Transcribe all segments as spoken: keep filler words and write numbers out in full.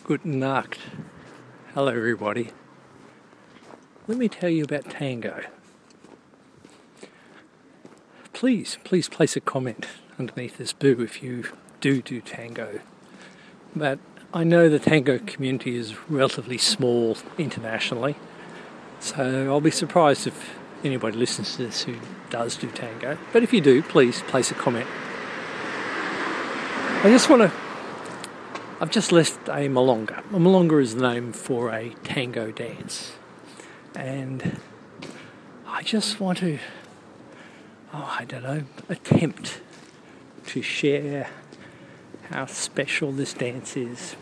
Guten Nacht. Hello everybody. Let me tell you about tango. Please, please place a comment underneath this boo if you do do tango. But I know the tango community is relatively small internationally, so I'll be surprised if anybody listens to this who does do tango. But if you do, please place a comment. I just want to I've just left a milonga. A milonga is the name for a tango dance. And I just want to, oh, I don't know, attempt to share how special this dance is.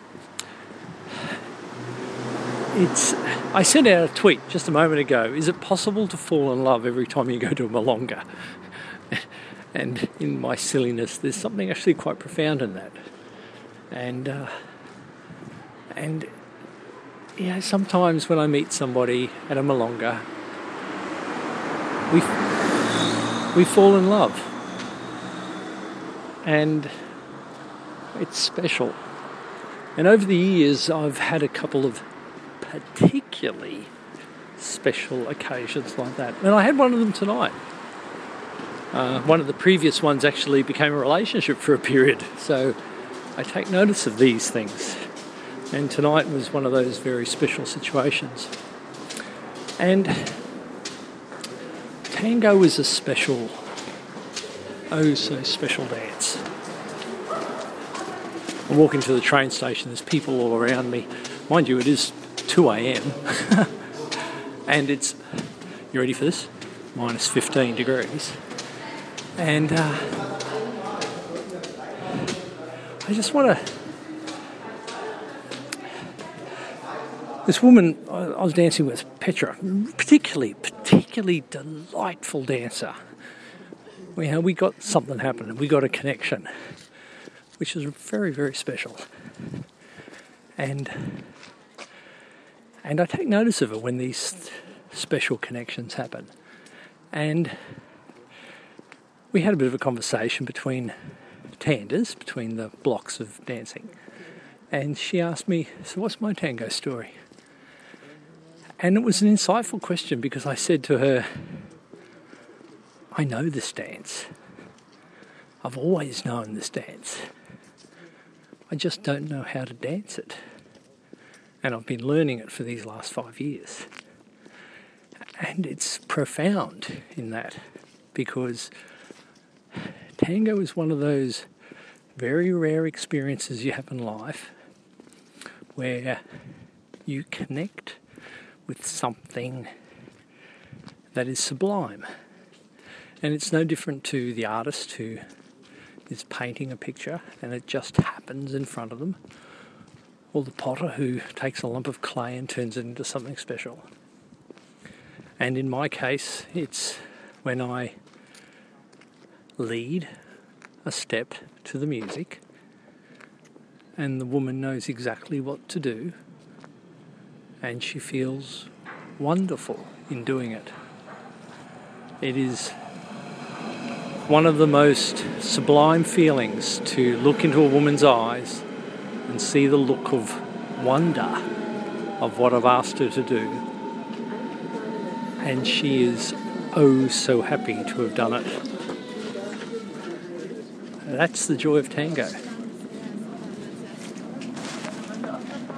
It's, I sent out a tweet just a moment ago. Is it possible to fall in love every time you go to a milonga? And in my silliness, there's something actually quite profound in that. And, uh, and, you know, sometimes when I meet somebody at a milonga, we, we fall in love. And it's special. And over the years, I've had a couple of particularly special occasions like that. And I had one of them tonight. Uh, one of the previous ones actually became a relationship for a period. So I take notice of these things, and tonight was one of those very special situations. And tango is a special, oh so special dance. I'm walking to the train station, there's people all around me. Mind you, it is two a.m. and it's, you ready for this? minus fifteen degrees. And uh, I just want to... This woman I was dancing with, Petra, particularly, particularly delightful dancer. We, uh, we got something happening. We got a connection, which is very, very special. And and I take notice of it when these special connections happen. And we had a bit of a conversation between tanders, between the blocks of dancing. And she asked me, so what's my tango story? And it was an insightful question because I said to her, I know this dance. I've always known this dance. I just don't know how to dance it. And I've been learning it for these last five years. And it's profound in that because tango is one of those very rare experiences you have in life where you connect with something that is sublime. And it's no different to the artist who is painting a picture and it just happens in front of them, or the potter who takes a lump of clay and turns it into something special. And in my case, it's when I lead a step to the music and the woman knows exactly what to do and she feels wonderful in doing it. It is one of the most sublime feelings to look into a woman's eyes and see the look of wonder of what I've asked her to do, and she is oh so happy to have done it. That's the joy of tango.